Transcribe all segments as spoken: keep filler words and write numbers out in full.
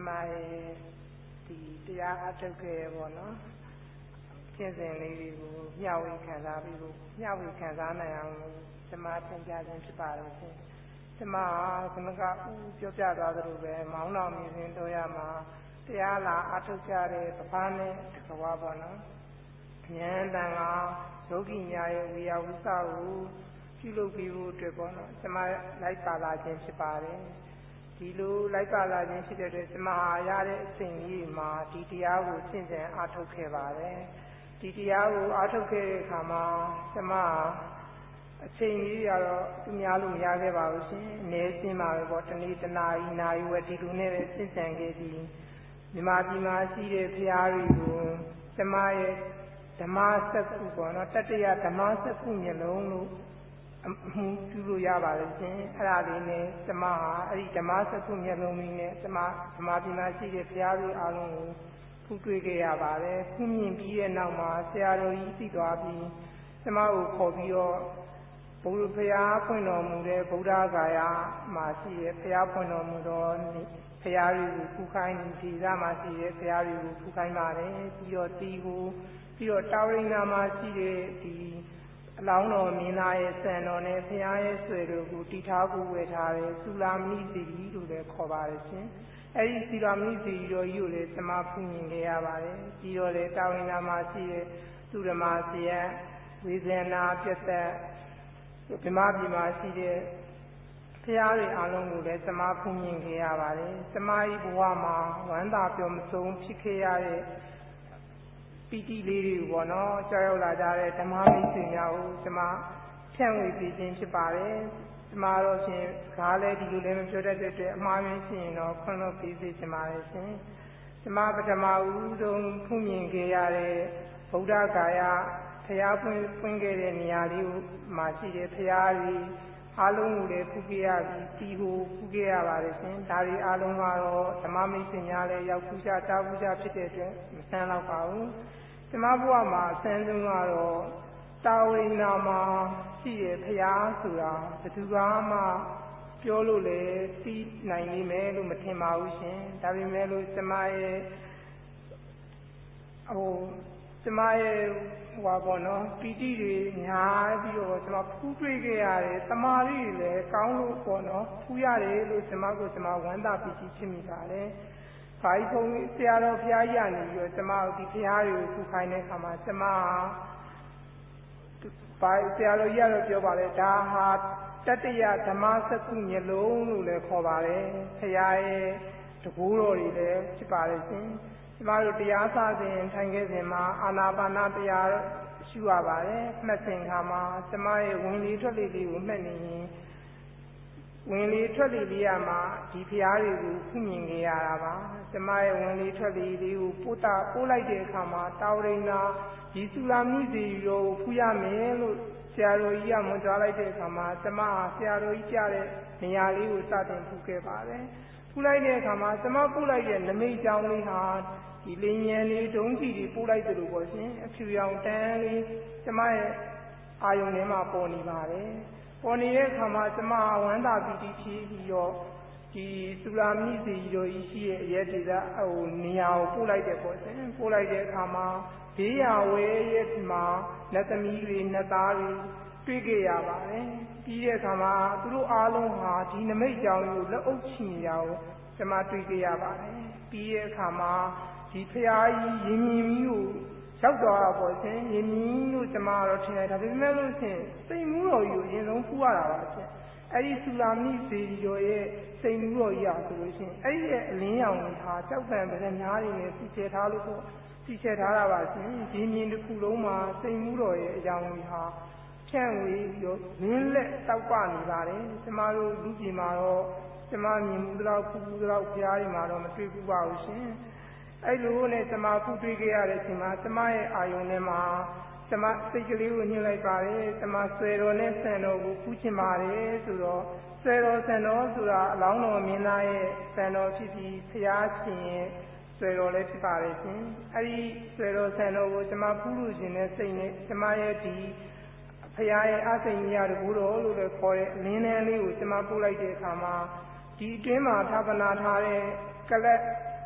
my the the after care one, Kinsingly, now we can have you, now we can run around the Martin Jason to Paris. The Ma, Kunaga, Jota, Mount Museum, Toyama, the Ala, Atokare, Papane, Kawabana, Yandanga, Yogi Yaya, we are without Kilo Pivu, Tribona, the Ma, like Pala, Jensipare, Kilo, like Pala, Jensipare, the Ma, Yare, Sing Ma, Titia, Sinsen, Atokevare, Titia, Atoke, Kama, a chain Yalu Yagavas, Nesima, Botany, the Nai, where Tilune, Sangedi, the Madima, Sire, Piari, the Maya, the Master Kupon, Tatia, the Master Punyalon, Tulu Yavas, Aradine, the Maha, the Master Punyalomine, the Madima, Sire, Piari, Alon, Puke Yavare, Pumin, Pia, Nama, Searo, Isi, Gabi, the Mau Cobio. Paya point on the Buddha Gaya, Masi, Paya point on the Payari, Pukain, Tiza, Masi, Payari, Pukaimare, Pio Tihu, Pio Taurina Masi, the Launo Mina, Senone, Paya, Sueru, Titaku, Vetare, Sulami, to the Covaresin, Eri Silami, Yule, Samapun, Gayavare, Pio, the Taurina Masi, to the Masia, within a just the Mabima Sidi Piari along with the Mapunin Gayavare, the Mai Buama, Wanda Pium Song, Picayare, Piti Liri, Wano, Jayola Dare, the Mami Sinyao, the Ma, Ten with the Jinchipare, the Maro Sin, Kale, the Ulim Jodette, Mami Sin, or Colonel Pisi, the Marisin, the Mabata Udon, Pumin Gayare, Buddha Gaya. Paya Pungere Niari, Masi, Piari, Alung, Pugia, Tihu, Pugia, Dari Alungaro, Tamami Signale, Yakuja, Tabuja, Pitete, Santa Pau, Tamabuama, Sandungaro, Tauri Nama, Sie, Paya Sura, the Tugama, Piolule, Ti, Nai Melu, Matima Ushin, Dari Melu, Samae, oh, Samae. Wabono, Piti, Nabio, Pugre, Tamari, Kauno, Bono, Puyare, Samago, Sama, Wanda, Piti, Chimicare, Five, Seattle, Piani, Sama, the Piari, Pukaine, Kama, Sama, Five, Seattle, Yellow, Jobaleta, Tatia, Tamasa, Punya, Lone, Covare, Piae, the Guru, Chiparisin. Maru Piasa in Tangazima, Anabana Pia, Shuavare, Messingama, Samai, Winley Tolili, many Winley Toliliama, Tipiari, Pumingiarava, Samai, Winley Tolili, Puta, Pulaide Kama, Taurina, Isulamizi, Puyame, Siaro Yamudralite Kama, Sama, Siaro Ijare, Niali, Satin Pukevare. Pulaide Kama, Sama Pulaide, the May only hard, the Linian, don't see the Pulaide Lubosin, a few young Tanly, Sama Ayonema Pony Vare, Pony Kama, Sama, Wanda B T, your the Sulamizi, your Ishi, yet is a Niao Pulaide Bosin, Pulaide Kama, Dia way yet ma, Natami, Natari, Pigaya Vare. Pia Kama, through Alonha, Tina Majao, the Ochiao, the Matrigayaba, Pia Kama, Tipai, Yimimu, Shauda was saying, Yimimu, the Marotin, the Melusin, say Muro, you know, who are Adi Sulami, say Joye, say Muro Yakusin, Adi Liang, Southern, and Hari, Teacher Haluko, Teacher Haravas, Jimmy the Kuloma, say Muro, young Ha. Can we win let Tawani Valley, Samaru, Lujimaro, Samani, Mudra, Pudra, Piari, Maro, Matriku Bausin. I do let Samaku Trigaya, Samai, Ionema, Sama, Sikili, Nila Valley, Samasero, Nesano, Puchimare, Suro, Sero, Seno, Sura, Launo, Minae, Seno, Chipi, Piachi, Sero, Let's Parisin. I Sero, Seno, Samapuru, Sine, Samaya. Paya Asenia, the Guru, the Kore, Linelli, with Samapula de Kama, the Gema Tabanatare, Kale,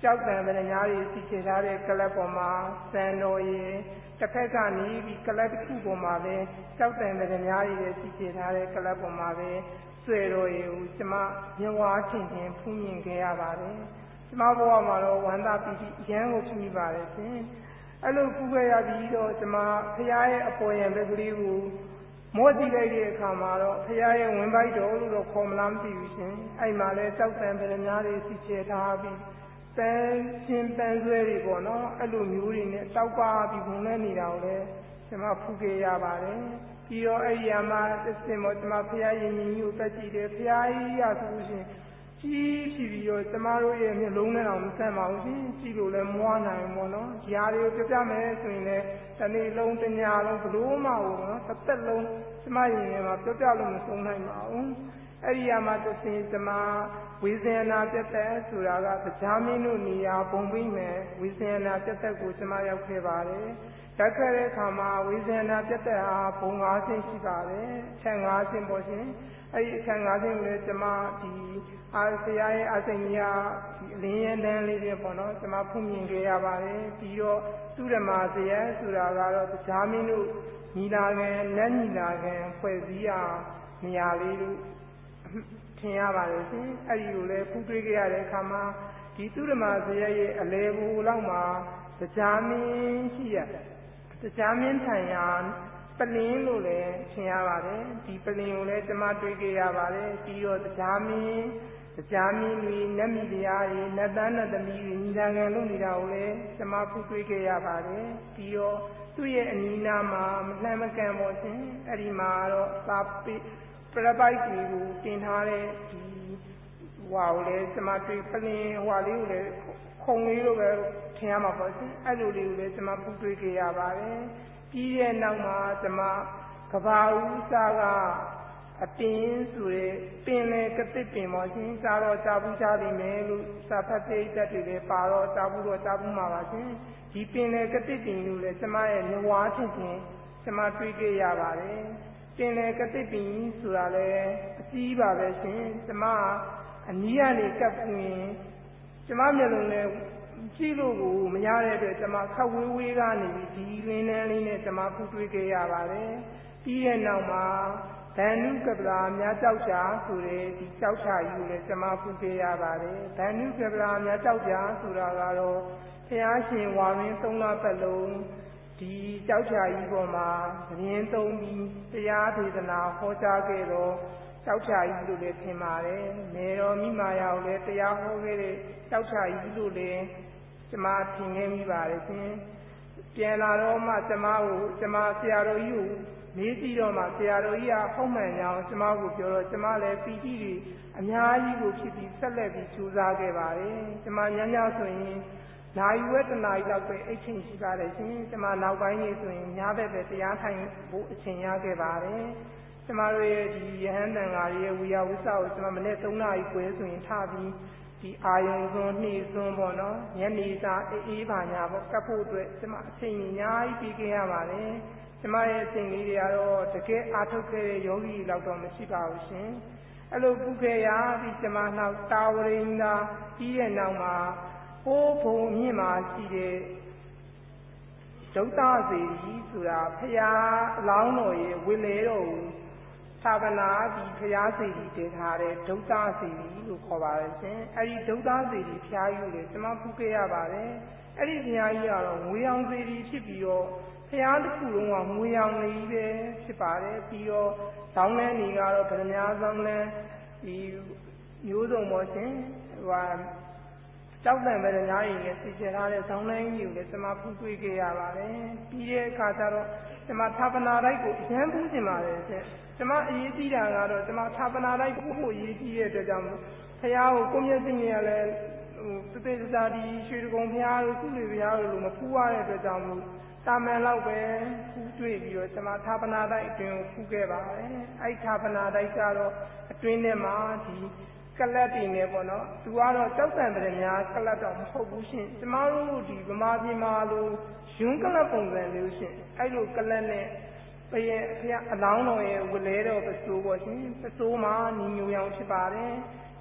ကြောက်တံပရညာတွေစီချေထားတဲ့ကလပ်ပေါ်မှာစံတော်ရည်တစ်ဖက်ကနေပြီးကလပ်တစ်ခုပေါ်မှာပဲကြောက်တံပရညာတွေစီချေထားတဲ့ကလပ်ပေါ်မှာပဲဆွေတော်ရည်ကိုကျမမြဝါထင်ထင်ဖူးမြင်ခဲ့ရပါတယ်ကျမဘဝမှာတော့ဝန္တာပီတိအရန်ကိုဖြစ်မိပါတယ်ရှင်အဲ့လိုဖူးခဲ့ရပြီးတော့ကျမဖရာရဲ့အပေါ်ယံဘက်ကလေးကိုမောကြည့်လိုက်တဲ့အခါမှာတော့ဖရာရဲ့ဝင်ပိုက်တော်လို့တော့ခေါ်မလားမသိဘူးရှင်အဲ့မှာလဲကြောက်တံပရညာတွေစီချေထားပြီးတန်ရှင်တန်ဆွဲတွေပေါ့နော်အဲ့လိုမျိုးတွေနဲ့တောက်ပါပြီးဘုံနဲ့နေတာကိုလည်းကျမဖူးခဲ့ရပါတယ်ပြီးတော့အဲ့ဒီအမှာတစ်စင်မောကျမဖရာရင်ကြီးကိုတက်ကြည့်တယ်ဖရာကြီးရဆိုလို့ရှင်ကြီးဖြစ်ပြီးတော့ကျမတို့ရဲ့မျက်လုံးနဲ့တော့မဆန့်ပါဘူးရှင်ကြည့်လို့လည်းမွားနိုင်ဘူးပေါ့နော်ဒီဟာတွေကိုပြပြမယ်ဆိုရင်လည်းတစ်နေ့လုံးတစ်ညလုံးဘလို့မှဘူးနော်တစ်သက်လုံးကျမရင်ထဲမှာပြပြလို့မဆုံးနိုင်ပါဘူးအဲ့ဒီအမှာတစ်စင်ကျမဝိဇယနာပြတ်သက်ဆိုတာကတရားမင်းတို့နေရာပုံပြီးမယ်ဝိဇယနာပြတ်သက်ကိုကျမရောက်ခဲ့ပါတယ်တက်ခဲ့တဲ့အခါမှာဝိဇယနာပြတ်သက်ဟာဘုံ၅ဆင့်ရှိပါတယ်ချက်၅ဆင့်ပေါ့ရှင်အဲ့ဒီချက်၅ဆင့်ကိုလည်းကျမဒီအာဆရာရဲ့အစိမ်ကြီးဒီအလင်းရန်တန်းလေးတွေပေါ့နော်ကျမဖုန်မြင်ခဲ့ရပါတယ်ပြီးတော့သူဓမ္မဇယဆိုတာကတော့တရားမင်းတို့ညီလာခံလက်ညီလာခံဖွဲ့စည်းရာနေရာလေးတို့ထင်ရပါတယ်ရှင်အဲ့ဒီကိုလည်းဖူးတွေးခဲ့ရတဲ့အခါမှာဒီသူဓမ္မဇယရဲ့အလေဘူလောက်မှာတရားမင်းရှိရတရားမင်းထိုင်ရာပလင်းလို့လည်းထင်ရပါတယ်ဒီပလင်းကိုလည်းကျမတွေးခဲ့ရပါတယ်ပြီးတော့တရားမင်းတရားမင်းတွေနတ်မိတရားတွေနတ်သားနတ်သမီးတွေညီလာခံလုပ်နေတာကိုလည်းကျမဖူးတွေးခဲ့ရပါတယ်ပြီးတော့သူ့ရဲ့အနီးနားမှာမလှမ်းမကန့်ပေါ့ရှင်အဲ့ဒီမှာတော့သာပိပရပိုက်ကြီးကိုတင်ထားတဲ့ဒီဟွာကိုလည်းကျမတွေ့ပလင်ဟွာလေးကိုလည်းခုံလေးလိုပဲထင်ရမှာပေါ့ရှင်အဲ့လိုလေးကိုလည်းကျမဖူးတွေ့ခဲ့ရပါတယ်ပြီးတဲ့နောက်မှာကျမကဘာဦးစားကအတင်းဆိုတဲ့ပင်လေကတစ်ပင်ပေါ့ရှင်စားတော့စားဘူးစားနေမယ်လို့စာဖတ်တဲ့တက်တွေလည်းပါတော့စားဘူးတော့စားဘူးမှာပါရှင်ဒီပင်လေကတစ်ပင်ကိုလည်းကျမရဲ့မြဝါထင်ထင်ကျမတွေ့ခဲ့ရပါတယ်ပင်လေကတစ်ပင်ဆိုတာလည်းအကြီးပါပဲရှင်ကျမအနီးကနေကပ်ဖွင့်ကျမမျက်လုံးနဲ့ကြည့်လို့ကိုမရတဲ့အတွက်ကျမခက်ဝေးဝေးကနေဒီလင်းနှန်းလေးနဲ့ကျမဖူးတွေ့ခဲ့ရပါတယ်ပြီးတဲ့နောက်မှာဗန္ဓုကပ္ပလာမြတ်ကြောက်ချာဆိုတဲ့ဒီကြောက်ချာကြီးကိုလည်းကျမဖူးတွေ့ရပါတယ်ဗန္ဓုကပ္ပလာမြတ်ကြောက်ချာဆိုတာကတော့ဘုရားရှင်ဝါရင်းသုံးလပတ်လုံးဒီကြောက်ချာကြီးပေါ်မှာရင်းသုံးပြီးတရားဒေသနာဟောကြားခဲ့တော့ကြောက်ချာကြီးလို့လည်းထင်ပါတယ်။နေတော်မိမာယာကိုလည်းတရားဟောခဲ့တဲ့ကြောက်ချာကြီးလို့လည်းကျမထင်ခဲ့မိပါတယ်ရှင်။ပြန်လာတော့မှကျမကိုကျမဆရာတော်ကြီးကိုမေးကြည့်တော့မှဆရာတော်ကြီးကဟုတ်မှန်ကြောင်းကျမကိုပြောတော့ကျမလည်းပီတိတွေအများကြီးကိုဖြစ်ပြီးဆက်လက်ပြီးကြိုးစားခဲ့ပါတယ်။ကျမညညဆိုရင်နိုင်ဝဲတနာရီလောက်ပဲအိတ်ချိန်ရှိပါတယ်ရှင်။ကျမနောက်ပိုင်းနေဆိုရင်ညဘက်ပဲတရားထိုင်ဖို့အချိန်ရခဲ့ပါတယ်။ကျမတို့ရဲ့ဒီယဟန်တန်ဃာရဲ့ဝီယာဝိစာကိုကျမမနေ့သုံးနာရီခွဲဆိုရင်ထားပြီးဒီအာယုံစွန်းနှီးစွန်းပေါ့နော်ညနေစာအေးပါညာပေါ့ကပ်ဖို့အတွက်ကျမအချိန်ကြီးအများကြီးပြီးခဲ့ရပါတယ်ကျမရဲ့အချိန်လေးတွေကတော့တကယ်အားထုတ်ခဲ့တဲ့ယောဂီလောက်တော့မရှိပါဘူးရှင်အဲ့လိုပုခဲ့ရပြီးကျမနောက်တာဝရိန္ဒာပြီးရဲ့နောက်မှာဟိုးဘုံမြင့်မှာရှိတဲ့ဒုက္ခစေတီဆိုတာဖရာအလောင်းတော်ရဲ့ဝိလေတော်ကိုသာဗနာဒီဖရာစေတီတည်ထားတဲ့ဒုက္ခစေတီလို့ခေါ်ပါတယ်ရှင်အဲ့ဒီဒုက္ခစေတီဖရာကြီးကိုလည်းကျွန်မဖူးခဲ့ရပါတယ်အဲ့ဒီဖရာကြီးကတော့ငွေအောင်စေတီဖြစ်ပြီးတော့ဖရာတစ်ခုလုံးကငွေအောင်လေးပဲဖြစ်ပါတယ်ပြီးတော့ဇောင်းလန်းတွေကတော့ဗရမ ्या ဇောင်းလန်းဒီမျိုးစုံပေါ့ရှင်ဟိုကြောက်တံပဲညာရင်လည်းစီချထားတဲ့ဇောင်းလန်းကြီးကိုလည်းကျွန်မဖူးတွေ့ခဲ့ရပါတယ်ပြီးတဲ့အခါကျတော့ကျွန်မသာပနာတိုက်ကိုအရန်ဖူးကျင်ပါတယ်ရှင်ကျွန်မအရေးကြီးတာကတော့ကျွန်မသာပနာတိုက်ကိုကိုအရေးကြီးတဲ့အတွက်ကြောင့်ဖရာကိုကိုမျက်စိနဲ့လည်းဟိုသေသေးသာဒီရွှေတကုံဖရာတို့ကုလေဖရာတို့လိုမဖူးရတဲ့အတွက်ကြောင့်မို့တာမန်လောက်ပဲဖူးတွေ့ပြီးတော့ကျွန်မသာပနာတိုက်အတွင်းကိုဖူးခဲ့ပါတယ်အဲ့သာပနာတိုက်ကတော့အတွင်းထဲမှာဒီကလပ်တွေနဲ့ပေါ့နော်သူကတော့ကြောက်တံပရများကလပ်တော့မဟုတ်ဘူးရှင်ကျမတို့ဒီဗမာပြည်မှာလိုယွန်းကလပ်ပုံစံမျိုးရှင်အဲ့လိုကလပ်နဲ့ဘယဖရာအလောင်းတော်ရဲ့ဝလဲတော်ပစိုးပေါ့ရှင်ပစိုးမှာညီညိုရောင်ဖြစ်ပါတယ်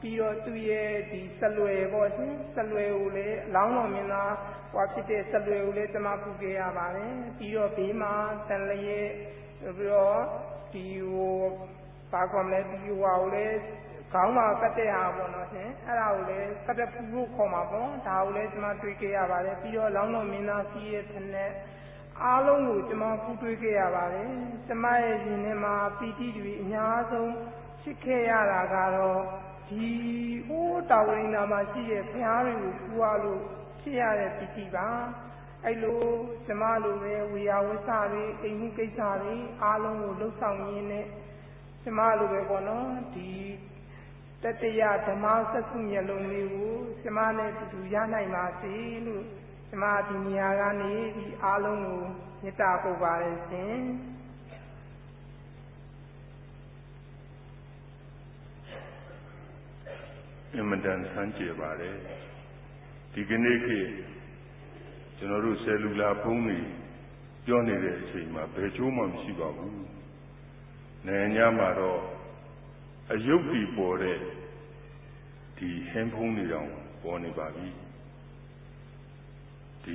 ပြီးတော့သူရဲ့ဒီဆက်လွယ်ပေါ့ရှင်ဆက်လွယ်ကိုလည်းအလောင်းတော်မင်းသားဟောဖြစ်တဲ့ဆက်လွယ်ကိုလည်းကျမပူခဲ့ရပါတယ်ပြီးတော့ဘေးမှာတန်လျက်ပြီးတော့ဒီဟိုဘာကောမလဲဒီဟိုဟာကိုလည်းခေါင်းမှာကတ်တဲ့ဟာပေါ့နော်ရှင်အဲ့ဒါကိုလည်းကတ်တဲ့ဖူလို့ခေါ်မှာပေါ့ဒါကိုလည်းကျမတွေ့ခဲ့ရပါတယ်ပြီးတော့လောင်းတော်မင်းသားစီးရဲ့ဖက်နဲ့အားလုံးကိုကျမဖူးတွေ့ခဲ့ရပါတယ်ကျမရဲ့ရှင်ထဲမှာပီတိတွေအများဆုံးဖြစ်ခဲ့ရတာကတော့ဒီဟိုးတာဝရင်းနာမှာရှိတဲ့ဘုရားတွေကိုဖူးရလို့ဖြစ်ရတဲ့ပီတိပါအဲ့လိုကျမလိုပဲဝေယဝိဆတွေအိမ်မှုကိစ္စတွေအားလုံးကိုလှုပ်ဆောင်ရင်းနဲ့ကျမလိုပဲပေါ့နော်ဒီတတယဓမ္မစက္ခုမျက်လုံးလေးကိုကျမနဲ့တူတူရနိုင်ပါစေလို့ကျမဒီနေရာကနေဒီအားလုံးကိုမေတ္တာပို့ပါတယ်ရှင်အမှန်တန်ဆန်းကျင်ပါတယ်ဒီကနေ့ခေတ်ကျွန်တော်တို့ဆယ်လူလာဖုံးတွေပြောနေတဲ့အချိန်မှာဘယ်ချိုးမှမရှိပါဘူးနိုင်ငံမှာတော့အယုတ်ဒီပေါ်တဲ့ဒီဟင်းဖုံးတွေတောင်ပေါ်နေပါပြီဒီ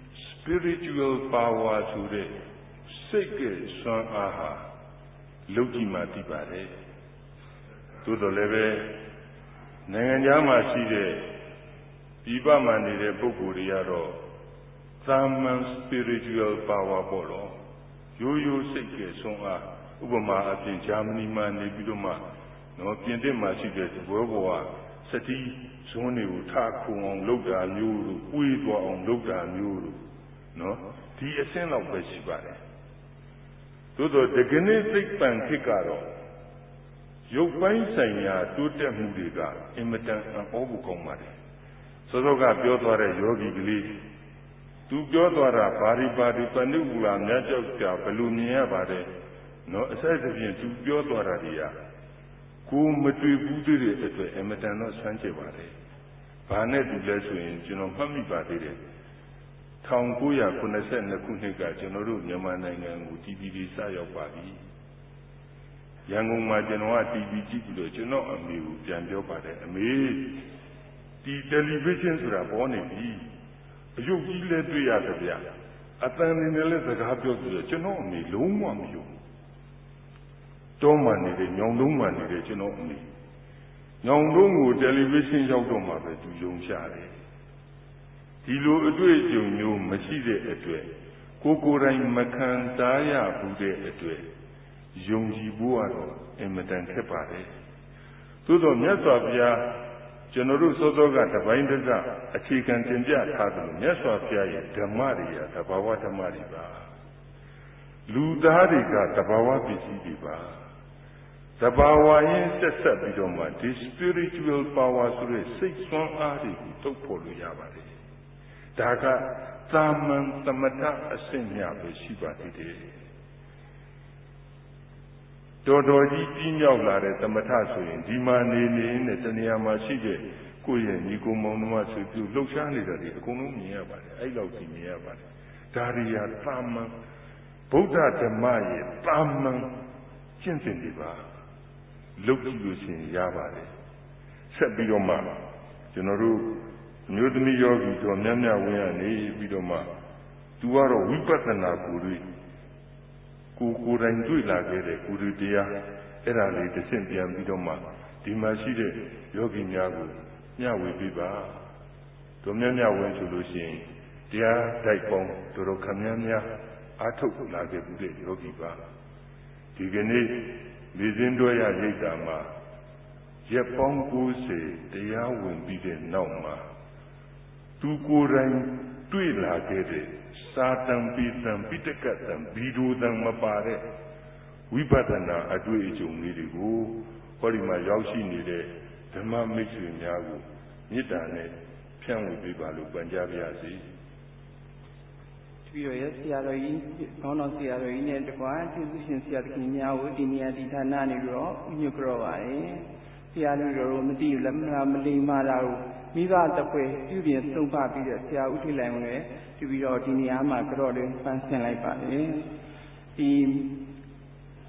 spiritual power ဆိုတဲ့စိတ်ကစွမ်းအားဟာလုတ်ကြည့်မှသိပါတယ်သို့တော်လည်းပဲနိုင်ငံသားမှာရှိတဲ့ဒီပမှနေတဲ့ပုဂ္ဂိုလ်တွေကတော့သာမန် spiritual power ပေါ့လို့ရိုးရိုးစိတ်ကစွမ်းအားဥပမာအပြင်ဂျာမနီမှာနေပြီးတော့မှနော်ပြင်သစ်မှာရှိတဲ့ဘွဲဘွားစတိဇွန်းတွေကိုထားခုံအောင်လုပ်တာမျိုးတို့၊ပွေးသွားအောင်လုပ်တာမျိုးတို့နော်ဒီအဆင့်လောက်ပဲရှိပါတယ်သို့တော့ဒီကနေ့သိပ္ပံခေတ်ကတော့ရုပ်ပိုင်းဆိုင်ရာတိုးတက်မှုတွေကအင်မတန်အံ့ဩဖို့ကောင်းပါတယ်စောစောကပြောသွားတဲ့ယောဂီကလေးသူပြောသွားတာဘာဒီဘာဒီပဏိဝူလာမြတ်ကြောက်ကြဘယ်လိုမြင်ရပါတယ်နော်အဆက်အပြင်သူပြောသွားတာတွေကကိုမတွေ့ဘူးသေးတဲ့အတွက်အင်မတန်တော့ဆန်းကျင်ပါတယ်ဘာနဲ့တူလဲဆိုရင်ကျွန်တော်မှတ်မိပါသေးတယ်၁၉၇၂ခုနှစ်ကကျွန်တော်တို့မြန်မာနိုင်ငံကို တီဗီ တွေစရောက်ပါပြီရန်ကုန်မှာကျွန်တော်က တီဗီ ကြည့်ပြီးတော့ကျွန်တော်အမေကိုပြန်ပြောပါတယ်အမေဒီ television ဆိုတာပေါ်နေပြီအယုတ်ကြီးလည်းတွေ့ရတယ်ဗျအတန်နေနဲ့လည်းစကားပြောပြီးတော့ကျွန်တော်အမေလုံးဝမယုံတောမှနေတဲ့ညောင်တုံးမှနေတဲ့ကျွန်တော်အမေညောင်တုံးကို television ရောက်တော့မှပဲသူယုံချတယ်ဒီလိုအတွေ့အကြုံမျိုးမရှိတဲ့အတွက်ကိုကိုယ်တိုင်မခံစားရဘူးတဲ့အတွက်ယုံကြည်ဖို့ကတော့အင်မတန်ခက်ပါတယ်သို့တော့မြတ်စွာဘုရားကျွန်တော်တို့စောစောကတပိုင်းတစအခြေခံတင်ပြထားတယ်မြတ်စွာဘုရားရဲ့ဓမ္မတွေဟာသဘာဝဓမ္မတွေပါလူသားတွေကသဘာဝပစ္စည်းတွေပါသဘာဝရင်းဆက်ဆက်ပြီးတော့မှဒီ spiritual power ဆိုတဲ့စိတ်ဆွမ်းအားတွေကိုထုတ်ဖော်လို့ရပါတယ်ဒါကသာမန်သမထအဆင့်များပဲရှိပါသေးတယ်တော်တော်ကြီးကြီးမြောက်လာတဲ့သမထဆိုရင်ဒီမှာနေနေနဲ့တနေရာမှာရှိတဲ့ကိုယ့်ရဲ့ညီကိုမောင်နှမဆွေပြုလှုပ်ရှားနေတာတွေအကုန်လုံးမြင်ရပါတယ်အဲ့လောက်ကြီးမြင်ရပါတယ်ဒါရီယာသာမန်ဗုဒ္ဓဓမ္မရဲ့သာမန်ကျင့်စဉ်တွေပါလုပ်ကြည့်လို့ရှိရင်ရပါတယ်ဆက်ပြီးတော့မှကျွန်တော်တို့မျိုးသမီးယောဂီတော်များများဝင်ရနေပြီးတော့မှသူကတော့ဝိပဿနာကိုယ်တွေကိုကိုယ်တိုင်တွေ့လာခဲ့တဲ့ကိုယ်တရားအဲ့ဒါလေးတစ်ဆင့်ပြန်ပြီးတော့မှဒီမှာရှိတဲ့ယောဂီများကိုမျှဝေပေးပါတော်များများဝင်ဆိုလို့ရှိရင်တရားတိုက်ပေါင်းတော်တော်ခမည်းများအားထုတ်လာခဲ့တဲ့ယောဂီပါဒီကနေ့ဒီစင်းတွဲရရိတ်တာမှာရက်ပေါင်းကိုးဆယ်တရားဝင်ပြီးတဲ့နောက်မှာသူကိုယ်တိုင်တွေ့လာခဲ့တဲ့စာတံပိတံပိဋကတံဗီဒိုတံမပါတဲ့ဝိပဿနာအတွေ့အကြုံလေးတွေကိုဟောဒီမှာရောက်ရှိနေတဲ့ဓမ္မမိတ်ဆွေများကိုမေတ္တာနဲ့ဖြန့်ဝေပေးပါလို့ပန်ကြားပါရစေပြီးတော့ရဆရာတော်ကြီးခေါင်းတော်ဆရာတော်ကြီးနဲ့တကွာကျေးဇူးရှင်ဆရာတခင်များကိုဒီနေရာဒီဌာနနေပြီးတော့ညွှန်ကြောပါတယ်ဆရာတို့တို့မသိဘူးလက်မလားမလိမ္မာတာကိုမိဘတပွဲပြုပြင်သုံးပါပြီးတော့ဆရာဦးထိလိုက်ဝင်လည်းပြီးပြီးတော့ဒီနေရာမှာကြော့လေးဖန်ဆင်းလိုက်ပါတယ်ဒီ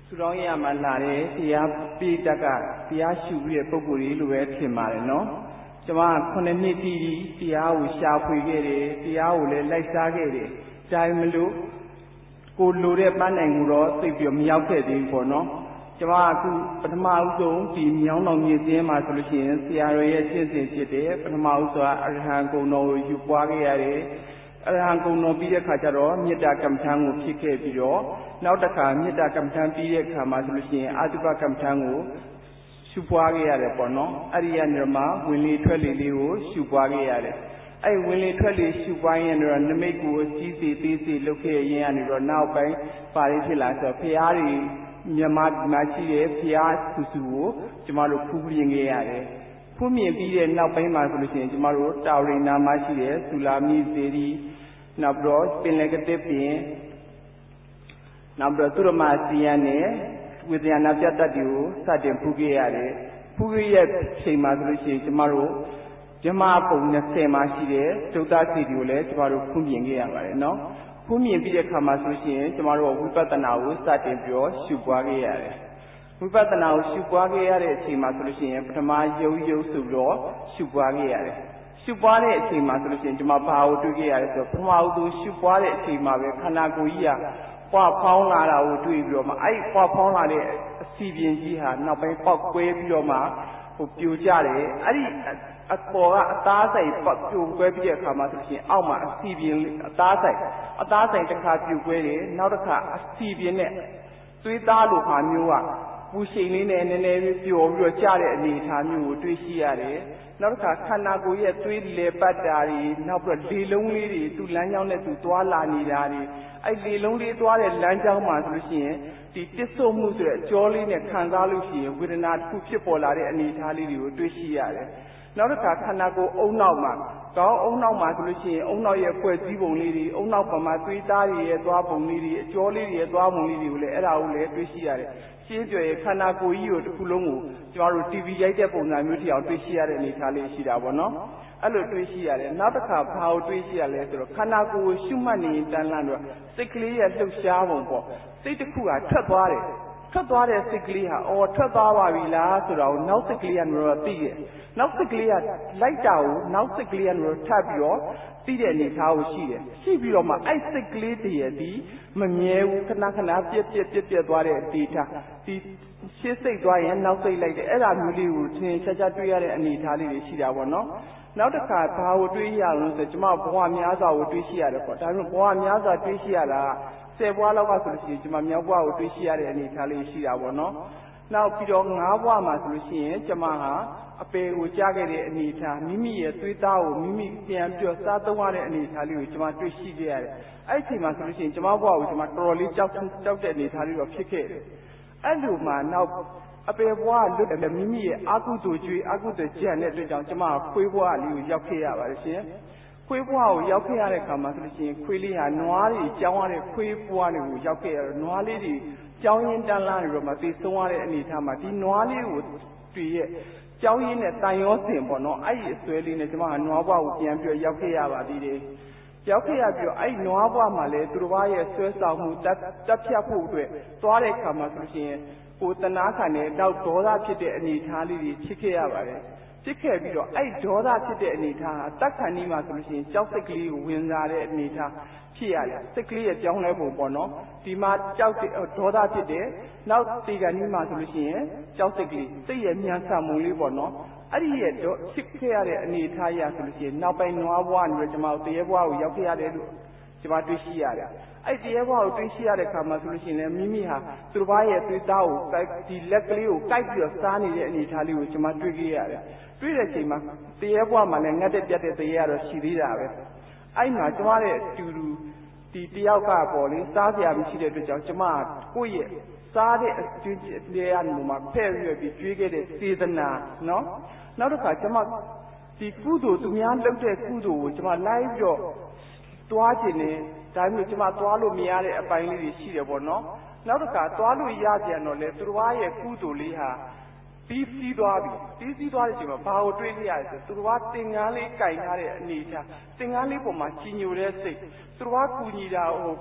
သူတော်ရမှာလာတယ်တရားပိတကတရားရှုပြီးတဲ့ပုဂ္ဂိုလ်ကြီးလိုပဲထင်ပါတယ်နော်ကျွန်မခုနှစ်နှစ်တည်ပြီးတရားကိုရှာဖွေခဲ့တယ်တရားကိုလည်းလိုက်စားခဲ့တယ်ဒါပေမဲ့လို့ကိုလိုတဲ့ပန်းနိုင်ကိုတော့သိပြီးမရောက်ခဲ့သေးဘူးပေါ့နော်ကျွန်မအခုပထမဦးဆုံးဒီမြောင်းတော်မြေစင်းမှာဆိုလို့ရှိရင်ဆရာတော်ရဲ့ရှင်းစဉ်ဖြစ်တယ်ပထမဦးဆုံးအရဟံဂုဏ်တော်ကိုယူပွားခဲ့ရတယ်အရဟံဂုဏ်တော်ပြီးတဲ့ခါကျတော့မေတ္တာကမ္မထံကိုဖြစ်ခဲ့ပြီးတော့နောက်တစ်ခါမေတ္တာကမ္မထံပြီးတဲ့ခါမှာဆိုလို့ရှိရင်အာတုပကမ္မထံကိုရှုပွားခဲ့ရတယ်ပေါ့နော်အဲ့ဒီကနေမှဝင်လေထွက်လေလေးကိုရှုပွားခဲ့ရတယ်အဲ့ဝင်လေထွက်လေရှုပွားရင်တော့နမိတ်ကိုကြီးစီသေးစီလုပ်ခဲ့ရင်ကနေတော့နောက်ပိုင်းပါရဖြစ်လာဆိုဖျားတွေမြန်မာမှာရှိတဲ့ဖျားစုစုကိုကျမတို့ဖူးပြင်ခဲ့ရတယ်ဖူးမြင်ပြီးတဲ့နောက်ပိုင်းမှာဆိုလို့ရှိရင်ကျမတို့တာဝရိနာမှာရှိတဲ့ဆူလာမီစေရီနောက်ပြီးတော့ပင်လယ်ကတစ်ပင်နောက်ပြီးတော့သုရမစီယန်နဲ့ဝိဇယနာပြတ်တတ်တွေကိုစတင်ဖူးခဲ့ရတယ်ဖူးရရဲ့ချိန်မှာဆိုလို့ရှိရင်ကျမတို့ဓမ္မပုံ၂၀မှာရှိတဲ့ဒုက္ခစီတွေကိုလည်းကျမတို့ဖူးမြင်ခဲ့ရပါတယ်နော်ဖူးမြင်ပြီးတဲ့အခါမှာဆိုရှင်ကျမတို့ဝိပဿနာကိုစတင်ပြီးတော့ရှုပွားခဲ့ရတယ်ဝိပဿနာကိုရှုပွားခဲ့ရတဲ့အချိန်မှာဆိုလို့ရှိရင်ပထမယုံယုံဆိုပြီးတော့ရှုပွားခဲ့ရတယ်ရှုပွားတဲ့အချိန်မှာဆိုလို့ရှိရင်ကျမဘာကိုတွေ့ခဲ့ရလဲဆိုတော့ပထမဦးဆုံးရှုပွားတဲ့အချိန်မှာပဲခန္ဓာကိုယ်ကြီးကပွားဖောင်းလာတာကိုတွေ့ပြီးတော့မှအဲ့ပွားဖောင်းလာတဲ့အစီပြင်ကြီးဟာနောက်ပိုင်းပေါက်ကွဲပြီးတော့မှဟိုပြိုကျတယ်အဲ့ဒီအပေါ်ကအသားဆိုင်ပြိုကွဲပြီးတဲ့အခါမှာဆိုရှင်အောက်မှာအစီပြင်အသားဆိုင်အသားဆိုင်တစ်ခါပြိုကွဲတယ်နောက်တစ်ခါအစီပြင်နဲ့သွေးသားလိုဟာမျိုးကပူရှိန်လေးနဲ့နည်းနည်းလေးပျော်ပြီးတော့ကျတဲ့အနေအထားမျိုးကိုတွေ့ရှိရတယ်နောက်တစ်ခါခန္ဓာကိုယ်ရဲ့သွေးလေပတ်တာတွေနောက်ပြီးတော့လေလုံးလေးတွေသူ့လမ်းကြောင်းနဲ့သူသွားလာနေတာတွေအဲ့လေလုံးလေးသွားတဲ့လမ်းကြောင်းမှာဆိုလို့ရှိရင်ဒီတစ်ဆုပ်မှုဆိုတဲ့အကြောလေးနဲ့ခံစားလို့ရှိရင်ဝေဒနာတစ်ခုဖြစ်ပေါ်လာတဲ့အနေအထားလေးတွေကိုတွေ့ရှိရတယ်နောက်တစ်ခါခန္ဓာကိုယ်အုံနောက်မှာကောင်းအုံနောက်မှာဆိုလို့ရှိရင်အုံနောက်ရဲ့ဖွဲ့စည်းပုံလေးတွေအုံနောက်ပမာသွေးသားတွေရဲ့သွားပုံလေးတွေအကြောလေးတွေရဲ့သွားပုံလေးတွေကိုလည်းအဲ့ဒါကိုလည်းတွေ့ရှိရတယ်ရှင်းပြရဲ့ခန္ဓာကိုယ်ကြီးကိုတစ်ခုလုံးကိုကျမတို့ တီဗီ ရိုက်တဲ့ပုံစံမျိုးတစ်ယောက်တွေ့ရှိရတဲ့အနေအထားလေးရှိတာပေါ့နော်အဲ့လိုတွေ့ရှိရတယ်နောက်တစ်ခါဘာကိုတွေ့ရှိရလဲဆိုတော့ခန္ဓာကိုယ်ကိုရှုမှတ်နေတန်းလန့်တော့စိတ်ကလေးရဲ့လှုပ်ရှားပုံပေါ့စိတ်တစ်ခုကထွက်သွားတယ်ထွက်သွားတဲ့စိတ်ကလေးဟာအော်ထွက်သွားပါပြီလားဆိုတော့နောက်စိတ်ကလေးကတော့သိတယ်နောက်စိတ်ကလေးကလိုက်တာကိုနောက်စိတ်ကလေးကတော့ထပ်ပြီးတော့သိတဲ့အနေထားကိုရှိတယ်ရှိပြီးတော့မှအဲ့စိတ်ကလေးတည်းရဲ့ဒီမမြဲဘူးခဏခဏပြက်ပြက်ပြက်ပြက်သွားတဲ့အနေထားဒီရှေ့စိတ်သွားရင်နောက်စိတ်လိုက်တယ်အဲ့ဒါမျိုးလေးကိုသင်ချာချာတွေ့ရတဲ့အနေထားလေးတွေရှိတာပေါ့နော်နောက်တစ်ခါဘာကိုတွေးရအောင်ဆိုကျွန်မဘဝများစွာကိုတွေးရှိရတယ်ပေါ့ဒါပေမဲ့ဘဝများစွာတွေးရှိရတာဆယ်ဘွားလောက်ကဆိုလို့ရှိရင်ကျွန်မမြောက်ဘွားကိုတွေးရှိရတဲ့အနေအထားလေးရှိတာပေါ့နော်နောက်ပြီးတော့ငါးဘွားမှာဆိုလို့ရှိရင်ကျွန်မဟာအပေကိုကြားခဲ့တဲ့အနေအထားမိမိရဲ့သွေးသားကိုမိမိပြန်ပြောစားသုံးရတဲ့အနေအထားလေးကိုကျွန်မတွေ့ရှိခဲ့ရတယ်အဲ့ဒီအချိန်မှာဆိုလို့ရှိရင်ကျွန်မဘွားကိုကျွန်မတော်တော်လေးကြောက်ကြောက်တဲ့အနေအထားလေးတော့ဖြစ်ခဲ့တယ်အဲ့လိုမှနောက်အပေဘွားလွတ်တယ်မိမိရဲ့အာကုသိုလ်ကျွေးအာကုသိုလ်ကြံတဲ့အတွက်ကြောင့်ကျွန်မခွေးဘွားလေးကိုရောက်ခဲ့ရပါတယ်ရှင်ခွေးဘွားကိုရောက်ခဲ့ရတဲ့အခါမှာဆိုလို့ရှိရင်ခွေးလေးဟာနွားတွေကြောင်းရတဲ့ခွေးဘွားတွေကိုရောက်ခဲ့ရတော့နွားလေးတွေကြောင်းရင်းတန်းလာနေတော့မှသိဆုံးရတဲ့အနေအထားမှာဒီနွားလေးကိုတွေ့ရဲ့ကြောင်းရင်းနဲ့တန်ရောစင်ပေါ့နော်အဲ့ဒီအစွဲလေးနဲ့ကျွန်မကနွားဘွားကိုပြန်ပြီးရောက်ခဲ့ရပါသေးတယ်ရောက်ခဲ့ရပြီးတော့အဲ့နွားဘွားမှာလည်းသူတစ်ပါးရဲ့ဆွဲဆောင်မှုတက်တက်ဖြတ်ဖို့အတွက်သွားတဲ့အခါမှာဆိုလို့ရှိရင်ကိုတနာခံတဲ့နောက်ဒေါသဖြစ်တဲ့အနေအထားလေးတွေဖြစ်ခဲ့ရပါတယ်ဖြစ်ခဲ့ပြီးတော့အဲ့ဒေါသဖြစ်တဲ့အနေအထားဟာတက်ခဏီမှာဆိုလို့ရှိရင်ကြောက်စိတ်ကလေးကိုဝင်စားတဲ့အနေအထားဖြစ်ရတယ်စိတ်ကလေးရဲ့ကြောင်းလဲပုံပေါ့နော်ဒီမှာကြောက်တဲ့ဒေါသဖြစ်တဲ့နောက်တေကန်ကြီးမှာဆိုလို့ရှိရင်ကြောက်စိတ်ကလေးစိတ်ရဲ့ညံဆမှုလေးပေါ့နော်အဲ့ဒီရဲ့ဖြစ်ခဲ့ရတဲ့အနေအထားရဆိုလို့ရှိရင်နောက်ပိုင်းနွားဘွားနေတော့ကျွန်မတို့တရေဘွားကိုရောက်ခဲ့ရတယ်လို့ကျွန်မတွေ့ရှိရတယ်အဲ့ဒီတရေဘွားကိုတွေ့ရှိရတဲ့အခါမှာဆိုလို့ရှိရင်လည်းမိမိဟာသူတစ်ပါးရဲ့သွေးသားကိုဒီလက်ကလေးကိုကိုက်ပြီးတော့စားနေတဲ့အနေအထားလေးကိုကျွန်မတွေ့ခဲ့ရတယ်တွေ့တဲ့အချိန်မှာတရေဘွားမှာလည်းငတ်တဲ့ပြတ်တဲ့တရေကတော့ရှိသေးတာပဲအဲ့မှာကျွန်မရဲ့တူတူဒီတယောက်ကပေါ့လေစားစရာမရှိတဲ့အတွက်ကြောင့်ကျွန်မကိုယ့်ရဲ့စားတဲ့အကျွေးလေးအမှုမှာဖဲ့ရွက်ပြီးကျွေးခဲ့တဲ့စေတနာနော်နောက်တစ်ခါကျွန်မဒီကုသိုလ်သူများလုပ်တဲ့ကုသိုလ်ကိုကျွန်မလိုက်ပြီးတော့တွားခြင်းနဲ့ဒါမျိုးကျွန်မတွားလို့မရတဲ့အပိုင်းလေးတွေရှိတယ်ပေါ့နော်နောက်တစ်ခါတွားလို့ရပြန်တော့လေသူတစ်ပါးရဲ့ကုသိုလ်လေးဟာပြီးပြီးသွားပြီပြီးပြီးသွားတဲ့အချိန်မှာဘာကိုတွေးခဲ့ရလဲဆိုသူတစ်ပါးတင်ငန်းလေးကင်ထားတဲ့အနေအထားတင်ငန်းလေးပေါ်မှာကြီးညိုတဲ့စိတ်သူတစ်ပါးကူညီတာဟို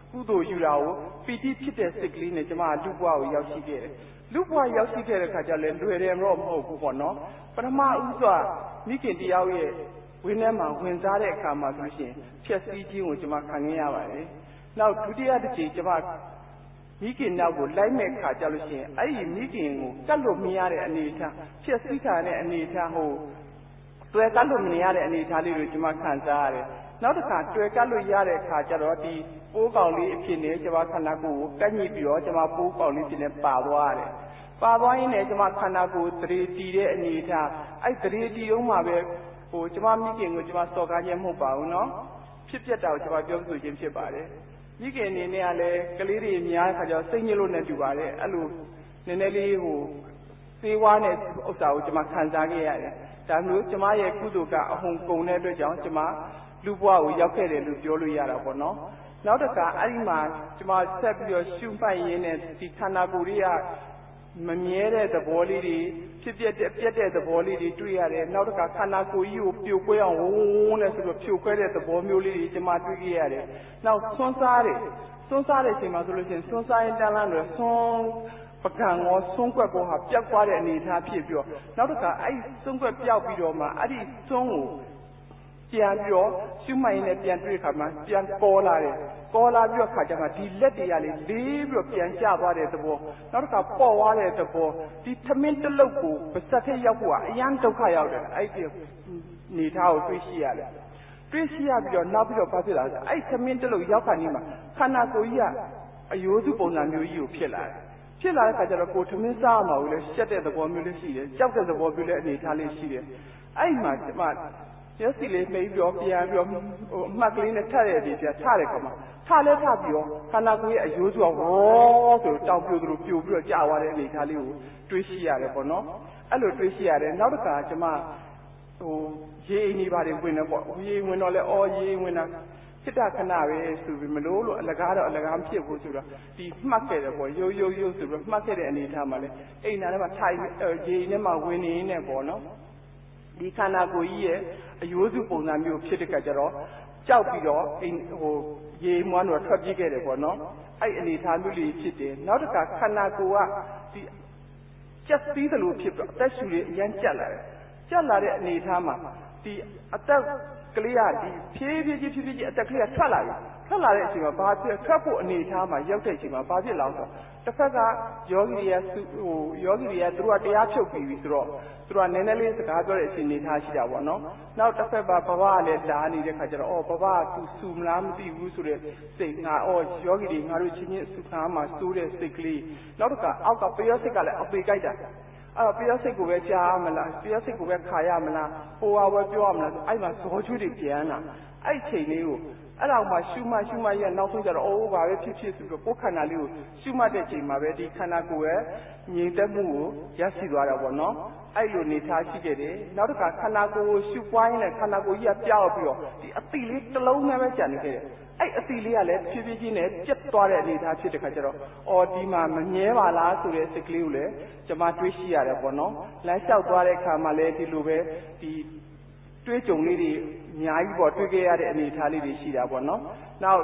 ကုသိုလ်ယူတာကိုပီတိဖြစ်တဲ့စိတ်ကလေးနဲ့ကျမလူဘဝကိုရောက်ရှိခဲ့တယ်လူဘဝရောက်ရှိခဲ့တဲ့ခါကျလဲလွယ်တယ်မတော့မဟုတ်ဘူးပေါ့နော်ပထမဦးစွာမိခင်တယောက်ရဲ့ဝင်းထဲမှာဝင်စားတဲ့အခါမှာဆိုလို့ရှိရင်ဖြည့်ဆည်းခြင်းကိုကျမခံခဲ့ရပါတယ်နောက်ဒုတိယတစ်ချိန်ကျမမိခင်နောက်ကိုလိုက်မဲ့ခါကြလို့ရှိရင်အဲ့ဒီမိခင်ကိုကတ်လို့မရတဲ့အနေအထားဖြည့်ဆည်းခံတဲ့အနေအထားဟိုတွေ့ကတ်လို့မရတဲ့အနေအထားလေးကိုကျမခံစားရတယ်နောက်တစ်ခါတွေ့ကတ်လို့ရတဲ့အခါကျတော့ဒီပိုးကောင်လေးအဖြစ်နဲ့ကျမခန္ဓာကိုယ်ကိုကတ်ညှိပြီးတော့ကျမပိုးကောင်လေးဖြစ်နေပါသွားတယ်ပါသွားရင်းနဲ့ကျမခန္ဓာကိုယ်သတိတည်တဲ့အနေအထားအဲ့သတိတည်အောင်မှာပဲဟိုကျမမိခင်ကိုကျမစော်ကားခြင်းမဟုတ်ပါဘူးနော်ဖြစ်ပြတာကိုကျမပြောဆိုခြင်းဖြစ်ပါတယ်မိခင်အနေနဲ့ကလည်းကလေးတွေများခါကျတော့စိတ်ညစ်လို့နဲ့တူပါတယ်အဲ့လိုနည်းနည်းလေးဟိုစေဝါနဲ့ဥစ္စာကိုကျမခံစားခဲ့ရတယ်ဒါမျိုးကျမရဲ့ကုသိုလ်ကအဟုန်ကုန်တဲ့အတွက်ကြောင့်ကျမလူဘဝကိုရောက်ခဲ့တယ်လို့ပြောလို့ရတာပေါ့နော်နောက်တစ်ခါအဲ့ဒီမှာကျမဆက်ပြီးတော့ရှုမှတ်ရင်းနဲ့ဒီခန္ဓာကိုယ်တွေကမမြဲတဲ့သဘောလေးတွေဖြစ်ပြတဲ့ပြက်တဲ့သဘောလေးတွေတွေ့ရတယ်နောက်တစ်ခါခန္ဓာကိုယ်ကြီးကိုပြိုကွဲအောင်ဝုန်းဝုန်းနဲ့ဆိုတော့ဖြိုခွဲတဲ့သဘောမျိုးလေးတွေကျမတွေ့ခဲ့ရတယ်နောက်ဆွန်းစားတယ်ဆွန်းစားတဲ့အချိန်မှာဆိုလို့ရှိရင်ဆွန်းစားရင်တန်းလန်းတွေဆွန်းပကံရောဆွန်းကွက်ကောဟာပျောက်သွားတဲ့အနေအထားဖြစ်ပြီးတော့နောက်တစ်ခါအဲ့ဒီဆွန်းကွက်ပျောက်ပြီးတော့မှအဲ့ဒီဆွန်းကိုပြန်ပြီးတော့ရှုမှတ်ရင်းနဲ့ပြန်တွေ့ခါမှာပြန်ပေါ်လာတယ်ပေါ်လာပြီးတော့ခါကျမှဒီလက်တွေကလေလေးပြီးတော့ပြန်ကျသွားတဲ့သဘောနောက်တစ်ခါပေါ်သွားတဲ့သဘောဒီသမင်းတလုတ်ကိုပါစက်ထက်ရောက်ဖို့ကအရန်ဒုက္ခရောက်တယ်အဲ့ဒီနေသားကိုတွေ့ရှိရတယ်တွေ့ရှိရပြီးတော့နောက်ပြီးတော့ဘာဖြစ်လာလဲအဲ့သမင်းတလုတ်ရောက်ခါနေမှာခန္ဓာကိုယ်ကြီးကအယိုးစုပုံစံမျိုးကြီးကိုဖြစ်လာတယ်ဖြစ်လာတဲ့ခါကျတော့ကိုသမင်းစားမှာကိုလည်းရှက်တဲ့သဘောမျိုးလေးရှိတယ်ကြောက်တဲ့သဘောမျိုးလေးအနေထားလေးရှိတယ်အဲ့မှာကျမမျက်စိလေးမိတ်ပြီးတော့ပြန်ပြီးတော့ဟိုအမှတ်ကလေးနဲ့ထပ်တဲ့ဒီပြန်ထတဲ့ခါမှာထလဲထပြီးတော့ခန္ဓာကိုယ်ရဲ့အယိုးစုကရောဆိုတောင်ပြိုသလိုပြိုပြီးတော့ကြာသွားတဲ့အနေထားလေးကိုတွေးရှိရတယ်ပေါ့နော်အဲ့လိုတွေးရှိရတယ်နောက်တစ်ခါကျမဟိုရေအိမ်ကြီးပါတယ်ဝင်တော့ပေါ့ရေဝင်တော့လဲအော်ရေဝင်တာစိတ္တခဏပဲဆိုပြီးမလို့လို့အလကားတော့အလကားမဖြစ်ဘူးဆိုတော့ဒီမှတ်ခဲ့တယ်ပေါ့ရိုးရိုးရိုးဆိုပြီးမှတ်ခဲ့တဲ့အနေထားမှာလဲအိမ်နာထဲမှာထိုင်ရေထဲမှာဝင်နေနေပေါ့နော်ဒီခန္ဓာကိုယ်ကြီးရဲ့အယိုးစုပုံစံမျိုးဖြစ်တဲ့ကကြတော့ကြောက်ပြီးတော့အိမ်ဟိုရေမွမ်းတော့ထွက်ပြေးခဲ့တယ်ပေါ့နော်အဲ့အနေထားမျိုးလေးဖြစ်တယ်နောက်တစ်ခါခန္ဓာကိုယ်ကဒီကြက်သီးသလိုဖြစ်ပြီးတော့အသက်ရှူလေးအရန်ကြက်လာတယ်ကြက်လာတဲ့အနေထားမှာဒီအသက်ကလေးကဒီဖြည်းဖြည်းချင်းဖြည်းဖြည်းချင်းအသက်ကလေးကထွက်လာပြီထွက်လာတဲ့အချိန်မှာဘာဖြစ်ထွက်ဖို့အနေထားမှာရောက်တဲ့အချိန်မှာဘာဖြစ်လောက်ဆိုတစ်ဖက်ကယောဂီတွေကဟိုယောဂီတွေကသူတို့ကတရားဖြုတ်ပြီးပြီဆိုတော့သူတို့ကနည်းနည်းလေးစကားပြောတဲ့အချိန်နေထားရှိတာပေါ့နော်နောက်တစ်ဖက်မှာဘဝကလည်းလာနေတဲ့ခါကျတော့အော်ဘဝကသူစူမလားမသိဘူးဆိုတဲ့စိတ်ငါအော်ယောဂီတွေငါတို့ချင်းချင်းစုခါမှာစိုးတဲ့စိတ်ကလေးနောက်တစ်ခါအောက်ကပယောစိတ်ကလည်းအပေကြိုက်တာအဲ့တော့ပယောစိတ်ကိုပဲကြားမလားပယောစိတ်ကိုပဲခါရမလားဟိုဟာပဲပြောရမလားအဲ့မှာဇောချွေးတွေပြန်လာအဲ့ချိန်လေးကိုအဲ့တော့မှရှုမှတ်ရှုမှတ်ရနောက်ဆုံးကျတော့အိုးဘာပဲဖြစ်ဖြစ်ဆိုတော့ကိုယ်ခန္ဓာလေးကိုရှုမှတ်တဲ့ချိန်မှာပဲဒီခန္ဓာကိုယ်ရဲ့ငြိမ်သက်မှုကိုရရှိသွားတာပေါ့နော်အဲ့လိုနေထားရှိခဲ့တယ်နောက်တစ်ခါခန္ဓာကိုယ်ကိုရှုပွားရင်းနဲ့ခန္ဓာကိုယ်ကြီးကပြောက်ပြီးတော့ဒီအတိလေးတစ်လုံးနဲ့ပဲကျန်နေခဲ့တယ်အဲ့အတိလေးကလည်းဖြည်းဖြည်းချင်းနဲ့ပြတ်သွားတဲ့အနေထားဖြစ်တဲ့ခါကျတော့အော်ဒီမှာမမြဲပါလားဆိုတဲ့စိတ်ကလေးကိုလည်းကျွန်မတွေးရှိရတယ်ပေါ့နော်လမ်းလျှောက်သွားတဲ့အခါမှာလည်းဒီလိုပဲဒီတွေးကြုံလေးတွေအများကြီးပေါ့တွေ့ခဲ့ရတဲ့အနေအထားလေးတွေရှိတာပေါ့နော်နောက်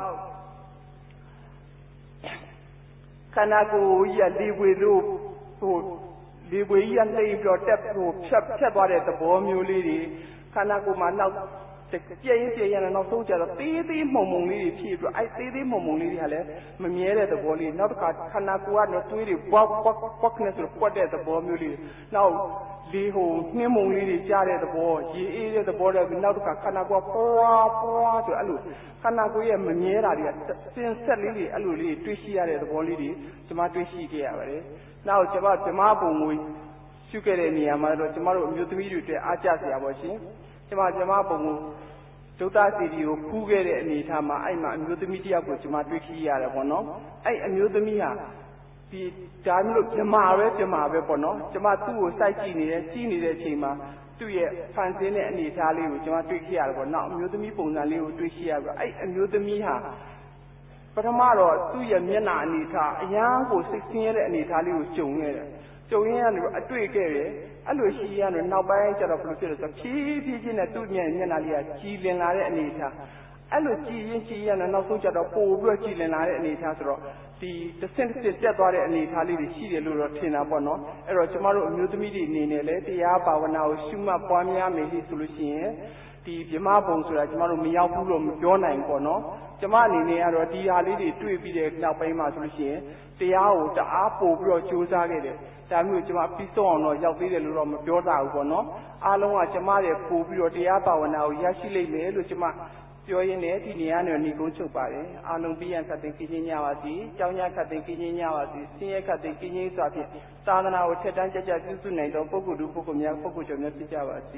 ခန္ဓာကိုယ်ကြီးကလေပွေလို့ဟိုလေပွေကြီးကနှိပ်ပြီးတော့တက်ဟိုဖြတ်ဖြတ်သွားတဲ့သဘောမျိုးလေးတွေခန္ဓာကိုယ်မှာနောက်ပြည့်ရင်ပြည့်ရင်နောက်ဆုံးကျတော့သေးသေးမှုံမှုံလေးတွေဖြစ်ပြီးအဲ့သေးသေးမှုံမှုံလေးတွေကလည်းမမြဲတဲ့သဘောလေးနောက်တစ်ခါခန္ဓာကိုယ်ကတော့သွေးတွေပွားပွားပွားနဲ့ဆိုပွက်တဲ့သဘောမျိုးလေးနောက်လေဟိုနှင်းမုံလေးတွေကြားတဲ့သဘောရေအေးတဲ့သဘောတွေနောက်တစ်ခါခန္ဓာကိုယ်ပွားပွားဆိုအဲ့လိုခန္ဓာကိုယ်ရဲ့မမြဲတာတွေကစင်ဆက်လေးတွေအဲ့လိုလေးတွေးရှိရတဲ့သဘောလေးတွေကျွန်မတွေးရှိခဲ့ရပါတယ်နောက်ကျွန်မဓမ္မပုံကိုရှုခဲ့တဲ့နေရာမှာတော့ကျွန်မတို့အမျိုးသမီးတွေအတွက်အားကျစရာပါရှင်ကျွန်မဓမ္မပုံကိုဒုက္ခစီဒီကိုဖူးခဲ့တဲ့အနေအထားမှာအဲ့မှာအမျိုးသမီးတယောက်ကိုကျွန်မတွေ့ရှိရတယ်ပေါ့နော်အဲ့အမျိုးသမီးဟာဒီဒါမျိုးလို့ပြမာပဲပြမာပဲပေါ့နော်ကျွန်မသူ့ကိုစိုက်ကြည့်နေတယ်ကြည့်နေတဲ့အချိန်မှာသူ့ရဲ့ဖန်ဆင်းတဲ့အနေအထားလေးကိုကျွန်မတွေ့ရှိရတယ်ပေါ့နောက်အမျိုးသမီးပုံစံလေးကိုတွေ့ရှိရပြီးအဲ့အမျိုးသမီးဟာပထမတော့သူ့ရဲ့မျက်နှာအနေအထားအရန်ကိုစိတ်ဆင်းရဲတဲ့အနေအထားလေးကိုကြုံရတယ်ကြုံရင်းကနေအတွေ့ခဲ့တယ်အဲ့လိုရှိရတော့နောက်ပိုင်းကျတော့ဘယ်လိုဖြစ်လဲဆိုတော့ဖြည်းဖြည်းချင်းနဲ့သူ့မျက်မျက်နှာလေးကကြည်လင်လာတဲ့အနေအထားအဲ့လိုကြည်ရင်ကြည်ရတဲ့နောက်ဆုံးကျတော့ပို့ပြီးတော့ကြည်လင်လာတဲ့အနေအထားဆိုတော့ဒီတစ်ဆင့်တစ်ဆင့်တက်သွားတဲ့အနေအထားလေးတွေရှိတယ်လို့တော့ထင်တာပေါ့နော်အဲ့တော့ကျမတို့အမျိုးသမီးတွေအနေနဲ့လည်းတရားဘာဝနာကိုရှုမှတ်ပွားများမယ်ဆိုလို့ရှိရင်ဒီဗြဟ္မဘုံဆိုတာကျမတို့မရောက်ဘူးလို့မပြောနိုင်ဘူးပေါ့နော်ကျမအနေနဲ့ကတော့ဒီဟာလေးတွေတွေ့ပြီးတဲ့နောက်ပိုင်းမှာဆိုလို့ရှိရင်တရားကိုတအားပို့ပြီးတော့ကြိုးစားခဲ့တယ်ဒါမျိုးကျမပြီးဆုံးအောင်တော့ရောက်သေးတယ်လို့တော့မပြောတာဘူးပေါ့နော်အားလုံးကကျမရဲ့ပို့ပြီးတော့တရားဘာဝနာကိုရရှိလိမ့်မယ်လို့ကျမပြောရင်းနဲ့ဒီနေရာနဲ့ညီကုန်းချုပ်ပါတယ်အားလုံးပြည့်ရန်ခတ်သိမ်းကြည်ညိုပါစေကြောင်းရခတ်သိမ်းကြည်ညိုပါစေဆင်းရဲခတ်သိမ်းကြည်ညိုစွာဖြင့်သာသနာကိုထက်တန်းကြကြပြုစုနိုင်သောပုဂ္ဂိုလ်တို့ပုဂ္ဂိုလ်များပုဂ္ဂိုလ်ကျော်များဖြစ်ကြပါစေ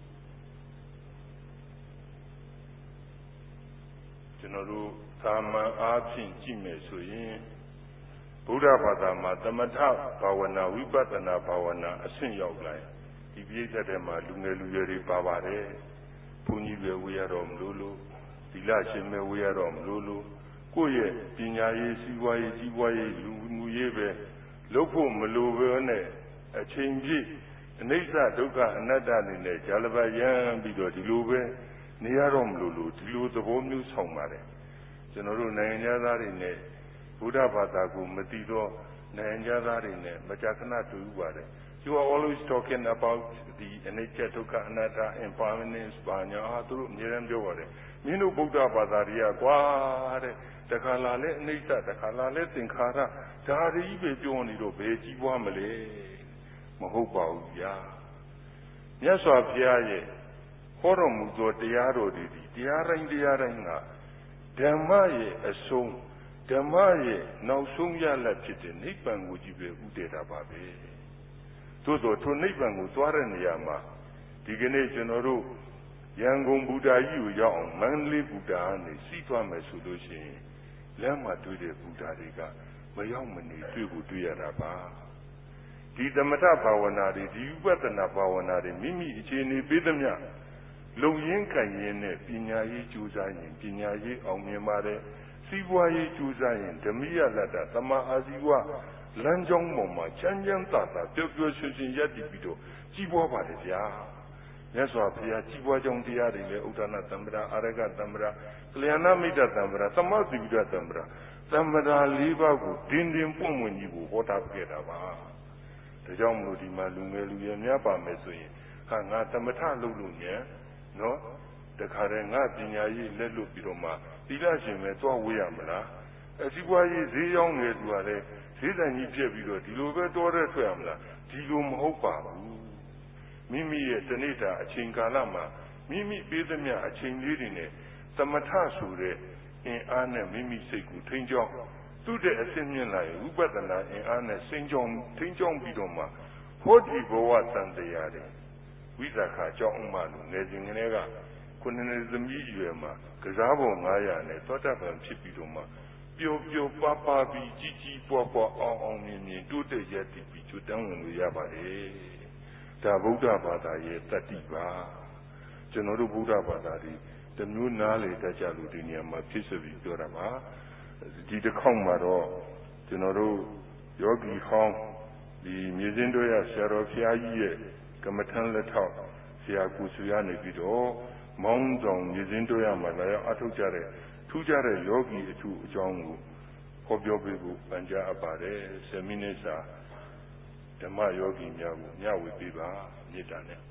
ကျွန်တော်တို့သာမန်အားဖြင့်ကြည့်မယ်ဆိုရင်ဗုဒ္ဓဘာသာမှာသမထဘာဝနာဝိပဿနာဘာဝနာအဆင့်ရောက်လာဒီပြိဿတဲ့မှာလူငယ်လူရွယ်တွေပါပါတယ်ဘုန်းကြီးပဲဝေရတော်မလို့လို့ဒီလရှင်ပဲဝေရတော်မလို့လို့ကိုယ့်ရဲ့ပညာရေးစီးပွားရေးကြီးပွားရေးလူမှုရေးပဲလုပ်ဖို့မလိုဘဲနဲ့အချိန်ပြည့်အနိစ္စဒုက္ခအနတ္တအနေနဲ့ဂျာလဘယံပြီးတော့ဒီလိုပဲနေရတော့မလို့လို့ဒီလိုသဘောမျိုးဆောင်ပါတယ်ကျွန်တော်တို့နိုင်ငံသားတွေနဲ့ဘုရားဘာသာကိုမသိတော့နိုင်ငံသားတွေနဲ့မကြာခဏတွေ့ပါတယ် You are always talking about the anicca dukkha anatta impermanence ဘာညာသူတို့အများအားပြောပါတယ်မင်းတို့ဗုဒ္ဓဘာသာတွေကကွာတဲ့တခါလာလဲအနိစ္စတခါလာလဲသင်္ခါရဒါတွေကြီးပဲပြောနေတော့ဘယ်ကြီးပွားမလဲမဟုတ်ပါဘူးဗျာမြတ်စွာဘုရားရဲ့ဟောတော်မူသောတရားတော်တွေဒီတရားတိုင်းတရားတိုင်းကဓမ္မရဲ့အဆုံးဓမ္မရဲ့နောက်ဆုံးရလတ်ဖြစ်တဲ့နိဗ္ဗာန်ကိုကြီးပဲဥတည်တာပါပဲသို့သောထိုနိဗ္ဗာန်ကိုသွားတဲ့နေရာမှာဒီကနေ့ကျွန်တော်တို့ရန်ကုန်ဗုဒ္ဓကြီးကိုရောက်အောင်မန္တလေးဗုဒ္ဓကနေစီးသွားမယ်ဆိုလို့ရှိရင်လမ်းမှာတွေ့တဲ့ဗုဒ္ဓတွေကမရောက်မနေတွေ့ကိုတွေ့ရတာပါဒီသမထဘာဝနာတွေဒီဥပဒနာဘာဝနာတွေမိမိအခြေအနေပေးသမျှလုံရင်းခံရင်းနဲ့ပညာရေးကြိုးစားရင်ပညာရေးအောင်မြင်ပါတယ်စီးပွားရေးကြိုးစားရင်ဓမိယလတ္တသမာအာဇီဝလမ်းကြောင်းပေါ်မှာချမ်းချမ်းသာသာပျော်ပျော်ရွှင်ရွှင်ရပ်တည်ပြီးတော့ကြီးပွားပါတယ်ဗျာမြတ်စွာဘုရားကြီးပွားကြောင်းတရားတွေလည်းဥဒ္ဒနာတံ္ပရာအာရကတံ္ပရာကလျာဏမိတ်တံ္ပရာသမသီဝိဒတံ္ပရာတံ္ပရာလေးပါးကိုဒင်းဒင်းပွင့်ပွင့်ကြီးကိုဟောတာခဲ့တာပါဒါကြောင့်မလို့ဒီမှာလူငယ်လူရွယ်များပါမယ်ဆိုရင်ဟာငါသမထလုပ်လို့ညံနော်တခါတည်းငါပညာရေးလက်လွတ်ပြီးတော့မှသီလရှင်ပဲသွားဝေးရမလားအစည်းအဝေးဈေးရောက်နေသူကလည်းဈေးဆိုင်ကြီးပြက်ပြီးတော့ဒီလိုပဲတော်တဲ့ထွက်ရမလားဒီလိုမဟုတ်ပါဘူးမိမိရဲ့တဏိတာအချိန်ကာလမှာမိမိပေးသမျှအချိန်လေးတွေနဲ့သမထဆိုတဲ့အင်အားနဲ့မိမိစိတ်ကိုထိန်းကျောင်းသူ့တဲ့အစစ်မြင့်လာရင်ဥပဒနာအင်အားနဲ့စိန်ကြောင်းထိန်းကျောင်းပြီးတော့မှဟောဒီဘဝတန်တရားတွေဝိသခာကြောင်းအမှလို့နေစဉ်ကလေးကခုနှစ်နှစ်သမီးရွယ်မှာကစားပေါ်ငါးရာနဲ့သောတပန်ဖြစ်ပြီးတော့မှပျော်ပျော်ပါပါပြီးကြီးကြီးပွားပွားအောင်အောင်မြင်မြင်တိုးတက်ရတည်ပြီးကျွတ်တန်းဝင်လို့ရပါတယ်ဒါဗုဒ္ဓဘာသာရဲ့တတ္တိပါကျွန်တော်တို့ဗုဒ္ဓဘာသာဒီတမျိုးနားလေတတ်ကြလို့ဒီနေရာမှာဖြစ်ဆိုပြီးပြောတာပါဒီတစ်ခေါက်မှာတော့ကျွန်တော်တို့ယောဂီဟောင်းဒီမြေစင်းတို့ရဆရာတော်ဘုရားကြီးရဲ့ကမ္မထံလက်ထောက်ဆရာကိုဆွေရနေပြီးတော့မောင်းဆောင်မြေစင်းတို့ရမှာလာရောက်အထောက်ကြတဲ့ထူးခြားတဲ့ယောဂီအထူးအကြောင်းကိုဟောပြောပေးဖို့ပန်ကြားအပ်ပါတယ်ဆယ်မိနစ်စာဓမ္မယောဂီများကိုမျှဝေပေးပါမေတ္တာနဲ့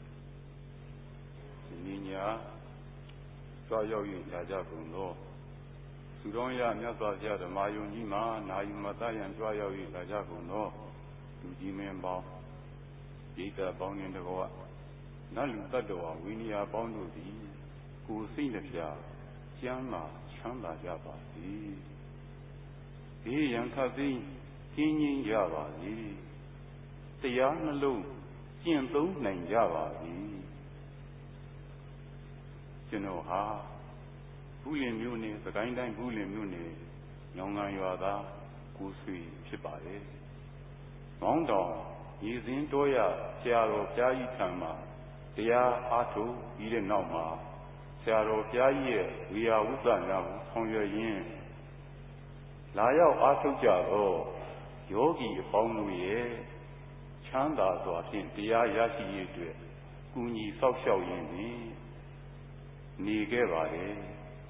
ညီညာသွားရောက်၍ကြာကြကုန်သောသူတော်ရမြတ်စွာဘုရားဓမ္မယုံကြီးမှာနာယူမတယံကြွားရောက်၍ကြာကြကုန်သောလူကြီးမင်းပေါင်းဣဒ္ဓပေါင်းနှင့်တကွနတ်လူတ attva ဝိနည်းပေါင်းတို့သည်ကိုယ်စိတ်နှပြကျမ်းမာချမ်းသာကြပါစေဘေးရန်ခတ်သိမ်းကျင်းငြိမ်းကြပါစေတရားနှလုံးကျင့်သုံးနိုင်ကြပါစေကျွန်တော်ဟာဘူးလင်မြို့နယ်စကိုင်းတိုင်းဘူးလင်မြို့နယ်ညောင်ငံရွာသားကိုဆွေဖြစ်ပါတယ်။မောင်းတောင်ရည်စင်းတော်ရဆရာတော်ဘုရားကြီးထံမှာတရားအားထုတ်ပြီးတဲ့နောက်မှာဆရာတော်ဘုရားကြီးရဲ့ဝေယဝုသနာကိုဆောင်ရွက်ရင်းလာရောက်အားထုတ်ကြတော့ယောဂီအပေါင်းတို့ရဲ့ချမ်းသာစွာဖြင့်တရားရရှိရေးအတွက်ကူညီဆောက်ရှောက်ရင်းပြီးနေခဲ့ပါတယ်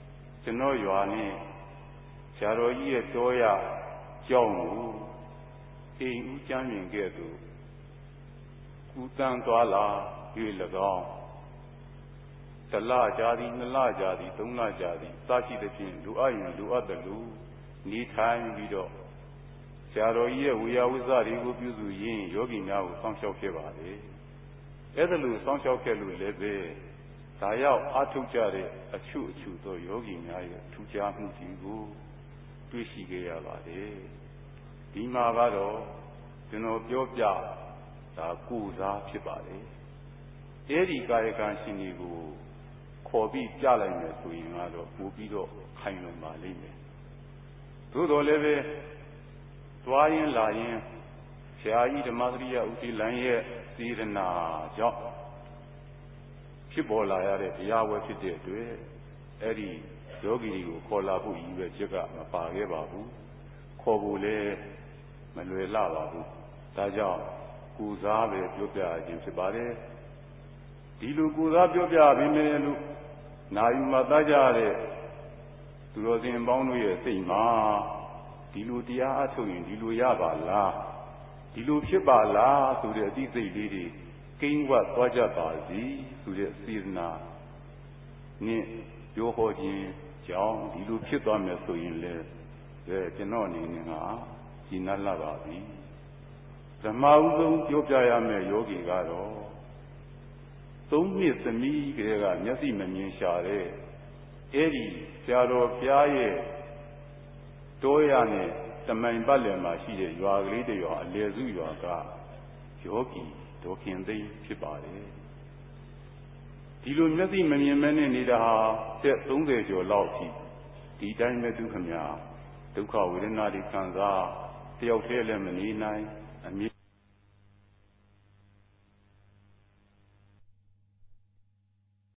ကျွန်တော်ရွာနဲ့ဆရာတော်ကြီးရဲ့တောရကြောင်းကိုအိမ်ဦးကျမ်းမြင်ခဲ့သူကူတန်းသွားလာ၍၎င်းတလကြာသည်နှစ်လကြာသည်သုံးလကြာသည်စရှိသဖြင့်လူအပ်ရင်လူအပ်တယ်လို့နေထိုင်ပြီးတော့ဆရာတော်ကြီးရဲ့ဝေယဝိဇ္ဇတွေကိုပြုစုရင်းယောဂီများကိုစောင့်ရှောက်ခဲ့ပါလေအဲ့ဒါလို့စောင့်ရှောက်ခဲ့လို့လည်းပဲဒါရောက်အားထုတ်ကြတဲ့အချွအချွသောယောဂီများရဲ့ထူးခြားမှုစီကိုတွေ့ရှိခဲ့ရပါတယ်ဒီမှာကတော့ကျွန်တော်ပြောပြဒါကိုယ်စားဖြစ်ပါတယ်အဲဒီကာယကံရှင်တွေကိုခေါ်ပြီးပြလိုက်မယ်ဆိုရင်ကတော့ပို့ပြီးတော့ခိုင်လုံပါလိမ့်မယ်သို့တော်လည်းပဲသွားရင်လာရင်ဆရာကြီးဓမ္မစရိယဥတီလန်ရဲ့စေတနာကြောင့်ဖြစ်ပေါ်လာရတဲ့တရားဝဲဖြစ်တဲ့အတွက်အဲ့ဒီယောဂီတွေကိုခေါ်လာဖို့ရည်ရွယ်ချက်ကမပါခဲ့ပါဘူးခေါ်ဖို့လည်းမလွယ်လှပါဘူးဒါကြောင့်ကိုယ်စားပဲပြောပြခြင်းဖြစ်ပါတယ်ဒီလိုကိုယ်စားပြောပြပြီးမယ်လို့နာယူမှသားကြတဲ့သူတော်စင်ပေါင်းတို့ရဲ့စိတ်မှာဒီလိုတရားအထုတ်ရင်ဒီလိုရပါလားဒီလိုဖြစ်ပါလားဆိုတဲ့အသိစိတ်လေးတွေကိန်းဝတ်သွားကြပါစီဆိုတဲ့စေတနာနဲ့ပြောဟောခြင်းကြောင့်ဒီလိုဖြစ်သွားမယ်ဆိုရင်လေအဲကျွန်တော်အနေနဲ့ကရှင်းနှလာပါပြီဓမ္မဥဆုံးပြောပြရမယ့်ယောဂီကတော့သုံးနှစ်သမီးကလေးကမျက်စိမမြင်ရှာတဲ့အဲ့ဒီဆရာတော်ဘုရားရဲ့တောရနဲ့တမိုင်ပတ်လည်မှာရှိတဲ့ရွာကလေးတစ်ရွာအလယ်စုရွာကယောဂီဒေါခင်သိန်းဖြစ်ပါတယ်ဒီလိုမျက်စိမမြင်မဲနဲ့နေတာဟာသက်သုံးဆယ်ကျော်လောက်ရှိဒီတိုင်းပဲသူခမညာဒုက္ခဝေဒနာတွေခံစားတယောက်တည်းလည်းမနေနိုင်